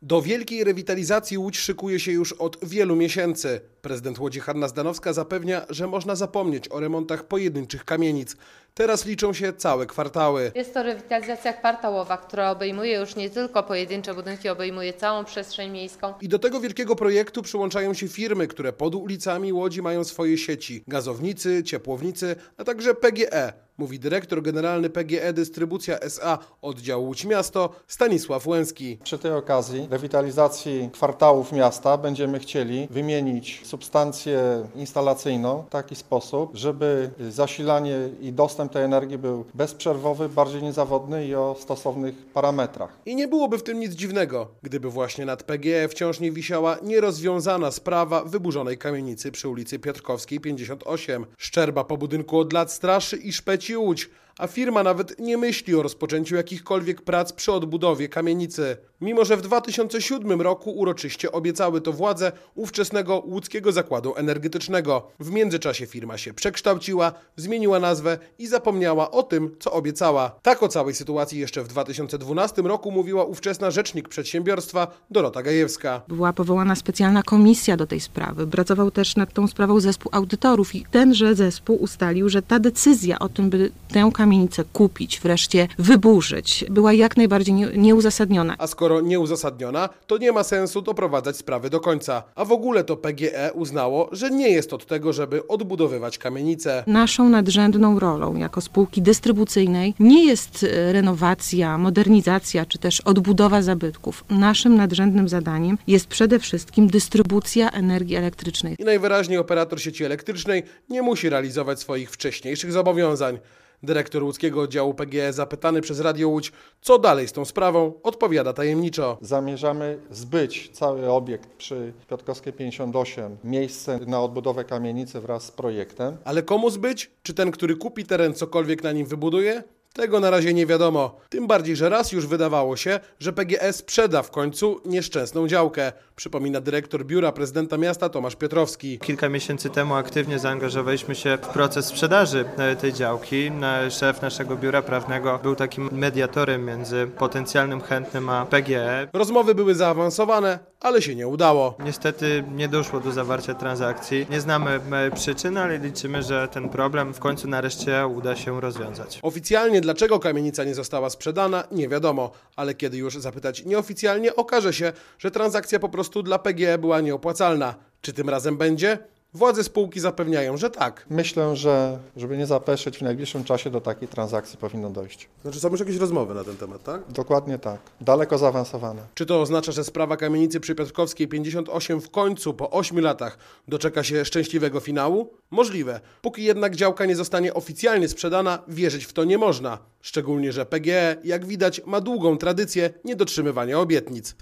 Do wielkiej rewitalizacji Łódź szykuje się już od wielu miesięcy. Prezydent Łodzi Hanna Zdanowska zapewnia, że można zapomnieć o remontach pojedynczych kamienic. Teraz liczą się całe kwartały. Jest to rewitalizacja kwartałowa, która obejmuje już nie tylko pojedyncze budynki, obejmuje całą przestrzeń miejską. I do tego wielkiego projektu przyłączają się firmy, które pod ulicami Łodzi mają swoje sieci. Gazownicy, ciepłownicy, a także PGE. Mówi dyrektor generalny PGE Dystrybucja S.A. oddziału Łódź Miasto Stanisław Łęski. Przy tej okazji rewitalizacji kwartałów miasta będziemy chcieli wymienić substancję instalacyjną w taki sposób, żeby zasilanie i dostęp tej energii był bezprzerwowy, bardziej niezawodny i o stosownych parametrach. I nie byłoby w tym nic dziwnego, gdyby właśnie nad PGE wciąż nie wisiała nierozwiązana sprawa wyburzonej kamienicy przy ulicy Piotrkowskiej 58. Szczerba po budynku od lat straszy i szpeci Łódź, a firma nawet nie myśli o rozpoczęciu jakichkolwiek prac przy odbudowie kamienicy. Mimo że w 2007 roku uroczyście obiecały to władze ówczesnego Łódzkiego Zakładu Energetycznego. W międzyczasie firma się przekształciła, zmieniła nazwę i zapomniała o tym, co obiecała. Tak o całej sytuacji jeszcze w 2012 roku mówiła ówczesna rzecznik przedsiębiorstwa Dorota Gajewska. Była powołana specjalna komisja do tej sprawy. Pracował też nad tą sprawą zespół audytorów i tenże zespół ustalił, że ta decyzja o tym, by tę kamienicę kupić, wreszcie wyburzyć, była jak najbardziej nieuzasadniona. A skoro nieuzasadniona, to nie ma sensu doprowadzać sprawy do końca. A w ogóle to PGE uznało, że nie jest od tego, żeby odbudowywać kamienicę. Naszą nadrzędną rolą jako spółki dystrybucyjnej nie jest renowacja, modernizacja czy też odbudowa zabytków. Naszym nadrzędnym zadaniem jest przede wszystkim dystrybucja energii elektrycznej. I najwyraźniej operator sieci elektrycznej nie musi realizować swoich wcześniejszych zobowiązań. Dyrektor łódzkiego oddziału PGE zapytany przez Radio Łódź, co dalej z tą sprawą, odpowiada tajemniczo. Zamierzamy zbyć cały obiekt przy Piotrkowskiej 58, miejsce na odbudowę kamienicy wraz z projektem. Ale komu zbyć? Czy ten, który kupi teren, cokolwiek na nim wybuduje? Tego na razie nie wiadomo. Tym bardziej, że raz już wydawało się, że PGE sprzeda w końcu nieszczęsną działkę. Przypomina dyrektor biura prezydenta miasta Tomasz Piotrowski. Kilka miesięcy temu aktywnie zaangażowaliśmy się w proces sprzedaży tej działki. Szef naszego biura prawnego był takim mediatorem między potencjalnym chętnym a PGE. Rozmowy były zaawansowane, ale się nie udało. Niestety nie doszło do zawarcia transakcji. Nie znamy przyczyn, ale liczymy, że ten problem w końcu nareszcie uda się rozwiązać. Oficjalnie dlaczego kamienica nie została sprzedana, nie wiadomo, ale kiedy już zapytać nieoficjalnie, okaże się, że transakcja po prostu dla PGE była nieopłacalna. Czy tym razem będzie? Władze spółki zapewniają, że tak. Myślę, że żeby nie zapeszyć, w najbliższym czasie do takiej transakcji powinno dojść. Znaczy są już jakieś rozmowy na ten temat, tak? Dokładnie tak. Daleko zaawansowane. Czy to oznacza, że sprawa kamienicy przy Piotrkowskiej 58 w końcu po 8 latach doczeka się szczęśliwego finału? Możliwe. Póki jednak działka nie zostanie oficjalnie sprzedana, wierzyć w to nie można. Szczególnie, że PGE, jak widać, ma długą tradycję niedotrzymywania obietnic.